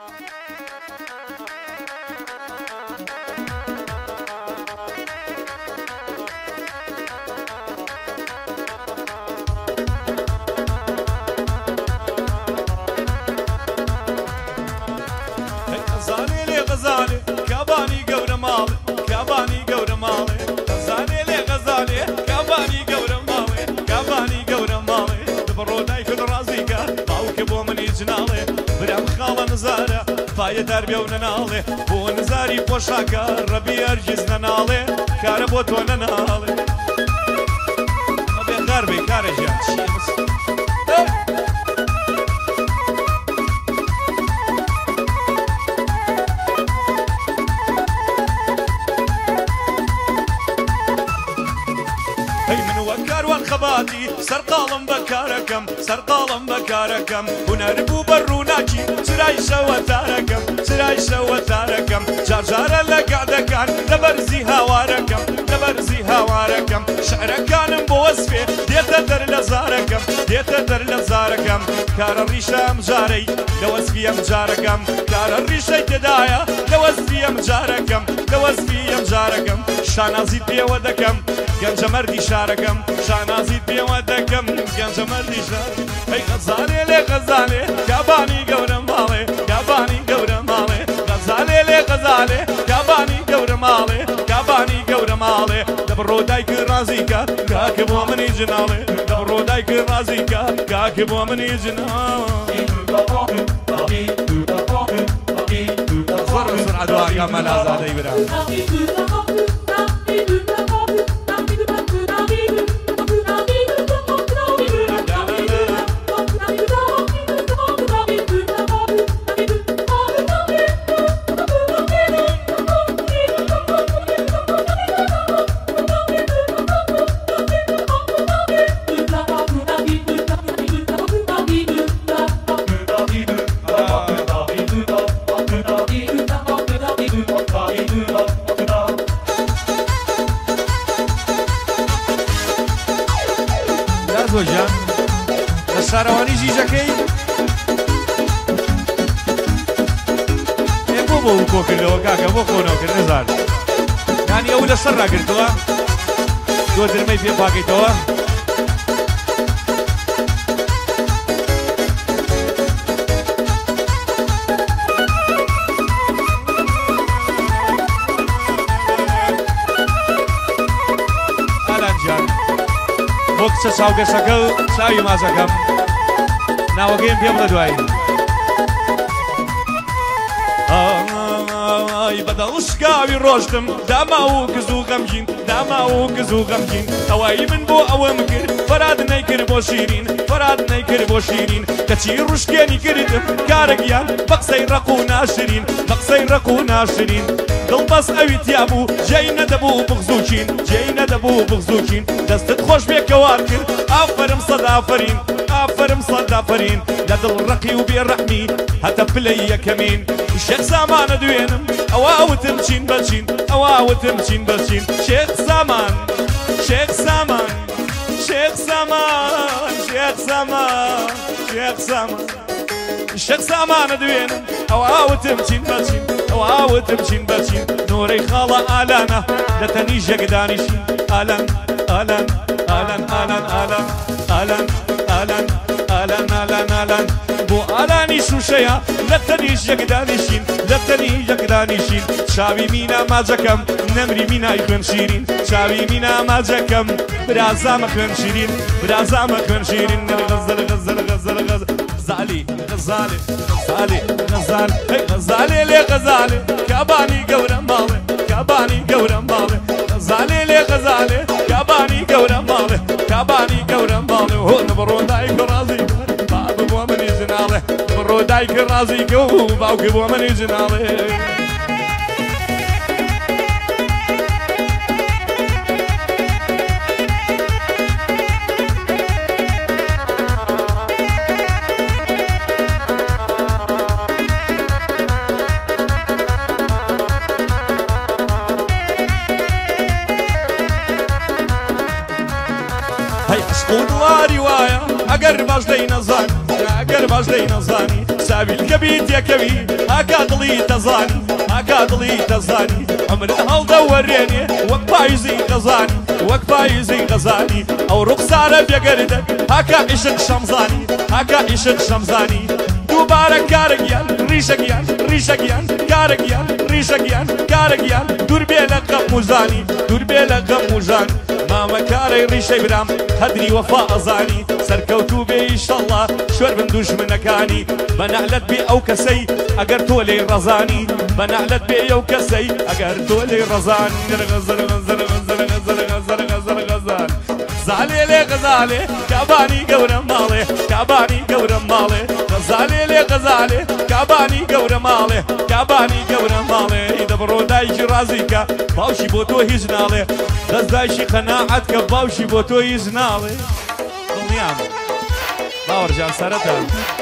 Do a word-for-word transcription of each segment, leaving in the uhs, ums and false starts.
غزالي كاباني قور مالي كاباني قور مالي غزالي لي غزالي كاباني قور مالي كاباني قور مالي دبروداي كل رازيكا باوك بو مني جنالي برام خاله نزاره باي دربي وننالي بو نزاري بوشاكا ربي ارجز ننالي كاربو تو ننالي ابي غربي كارجا شيمس خباتي سرقالم بكاركم سرقالم بكاركم ونربو بروناكي سرايشة وثاركم سرايشة وثاركم جارجارة لقعدكان لبرزي هواركم لبرزي هواركم شعركان بوصفي ديتا در لزاركم ديتا در لزاركم كار الريشة مجاري لوصفي مجاركم كار الريشة تدايا لوصفي مجاركم لوصفي مجاركم شانازيد بيودكم گنج مردی شارکم شانازید بیودکم گنج مردی شارکم ای غزالی لی غزالی کابانی گورم مالی کابانی گورم مالی غزالی لی غزالی کابانی گورم مالی کابانی گورم مالی دبرودای که رازی که که بو منی جنالی دبرودای که رازی که که بو منی جنالی زر زر عدوها کامل آزاده برام زوجان الشارواني جيجاكي بو بو كوكر لو كاكا بو كونوكر نزار يعني اول الشرع قلتوا دو درمي في باقيتوا وقت ساوكا ساكو ساوي ما ساكم ناوكين بيبغى دواي آي بدل شكاوي روشتم داماو كزو غمجين داماو كزو غمجين هواي من بو او مكر فراد نيكر بو شيرين فراد نيكر بو شيرين كتشي روشكيني كردم كارقيان بقسي رقو ناشرين بقسي رقو ناشرين دڵبەس ئەویت یابوو جێی نەدەبوو بغزووچین جێی نەدەبوو بغزووچین دەستت خۆش بێکەوار کرد ئافرم سەد ئافرین ئافرم سەد ئافرین لە دڵ ڕەقی و بێڕەحمی هەتە پلەی یەکەمین شێخ سامانە دوێنم ئەوە وتم چین بەچین ئەوە وتم چین بەچین شێخ سامان شێخ سامان شێخ سامان شێخ سامان شێخ سامان شێخ سامانە دوێنم ئەوە وتم چین بەچین ئەوە وتم بچین نۆرەی خاڵە ئالانە لە تەنیژ یەکدانیشین ئالان ئالان ئالان ئالان ئالان ئالان ئالان ئالان ئالان ئالان بۆ ئالانی شوشەیە لە تەنیژ یەکدانیشین لە تەنیژ یەکدانیشین چاوی مینا ماجەکەم نەمری مینای خوێن شیرین چاوی مینا ماجەکەم برازامە خوێن شیرین برازامە خوێن شیرین غەزەل غەزەل غەزەل غەزەل غزالي غزالي غزالي غزالي غزالي لي غزالي كاباني قورا مالي كاباني قورا مالي غزالي لي غزالي كاباني قورا مالي كاباني قورا مالي هو نبرو دايك رازي باب بو مني جنالي نبرو دايك رازي كو باوك بو مني جنالي واری وایە ئەگەر باش دەی نەزانی ئەگەر باش دەی نەزانی ناوی الکەبی تێکەوی هاکا دڵی تەزانی هاکا دڵی تەزانی عمرت هەڵدەوەرێنێ وەک پاییزی غەزانی وەک پاییزی غەزانی ئەو ڕوخسارە بێگەردن هاکا عیشق شەمزانی هاکا عیشق شەمزانی دووبارە کارەگیان ڕیشەگیان ڕیشەگیان کارەگیان ڕیشەگیان کارەگیان دوور بێ لە غەم و زانی دوور بێ لە غەم و زان مامە کارەی ڕیشەی برام قەدری وەفا ئەزانی سەرکەوتوو بێ ئیشەڵڵا شوێر بن دوژمنەکانی بەنەعلەت بێ ئەو کەسەی ئەگەر تۆ لێی ڕەزانی بەنەعلەت بێ ئەو کەسەی ئەگەر تۆ لێی ڕەزانی غەزالێ لێ غەزالێ کابانی گەورە ماڵێ کابانی گەورە ماڵێ غەزالێ لێ غەزالێ کابانی گەورە ماڵێ کابانی گەورە ماڵێ دەبڕۆ دایکی ڕازیکە باوشی بۆ تۆ هیچ ناڵێ دەستدایشی قەناعەت کە باوشی بۆ تۆ هیچ ناڵێ دڵنیام باوەڕجان سەرەتا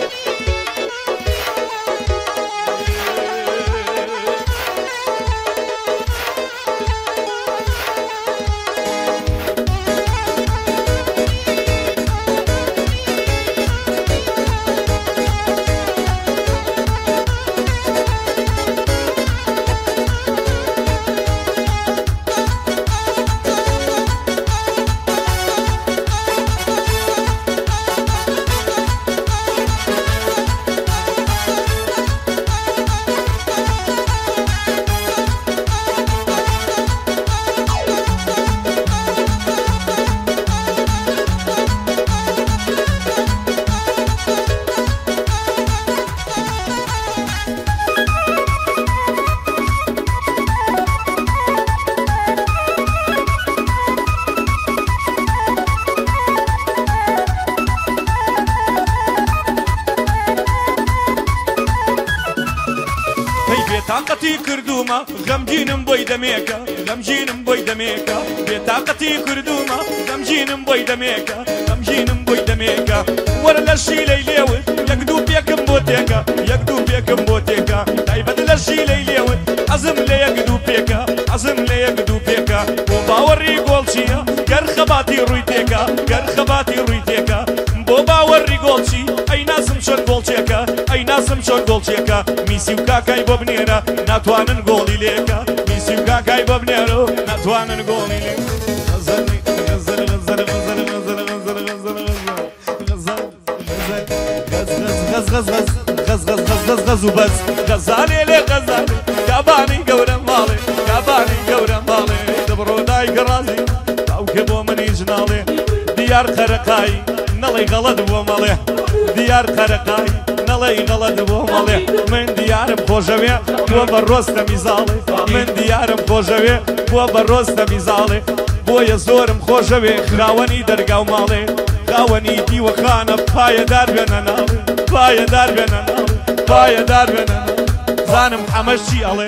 بێتاقەتی کردومە غەمگینم بۆی دەمێکە غەمگینم بۆی دەمێکە بێتاقەتی کردومە غەمگینم بۆی دەمێکە غەمگینم بۆی دەمێکە وەرە لە شیلەی لێوت یەک دوو پێکم بۆ تێکە یەک دوو پێکم بۆ تێکە تایبەت لە شیلەی لێوت عەزم لە یەک دوو پێکە عەزم لە یەک دوو پێکە بۆ باوەڕی گۆڵ چییە گەر خەباتی ڕووی تێکە گەر خەباتی ڕووی تێکە بۆ باوەڕی گۆڵچی ئەی نازم چۆن گۆڵچێکە ئەی نازم چۆن گۆڵچێکە میسی و کاکای بۆ بنێرە ناتوانن گۆڵی لێکە میسی و کاکای بۆ بنێرە و ناتوانن گۆڵی لێ غەز و بەز غەزالێ لێ غەزالێ کابانی گەورە ماڵێ کابانی گەورە ماڵێ دەبڕۆ دایکە ڕازی باوکە بۆ منیش ناڵێ دیار قەرەقایی نەڵێ غەڵەت بۆ مەڵێ دیار قەرەقایی نەڵێ غەڵەت بۆ مەڵێ من دیارم خۆشەوێ بۆ بە ڕۆستە میزاڵێ من دیارم خۆشەوێ بۆ بە ڕۆستە میزاڵێ بۆیە زۆرم خۆشەوێ خراوەنی دەرگاو ماڵێ خاوەنی دیوەخانە پایەدار بێنە ناڵێ پایەدار بێنە ناڵێ پایەدار بێنە زانم حەمەش چی ئەڵێ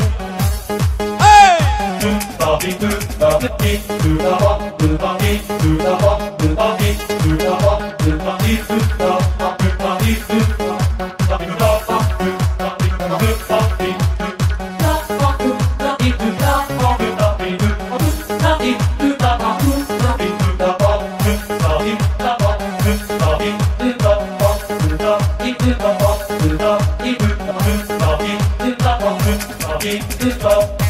Keep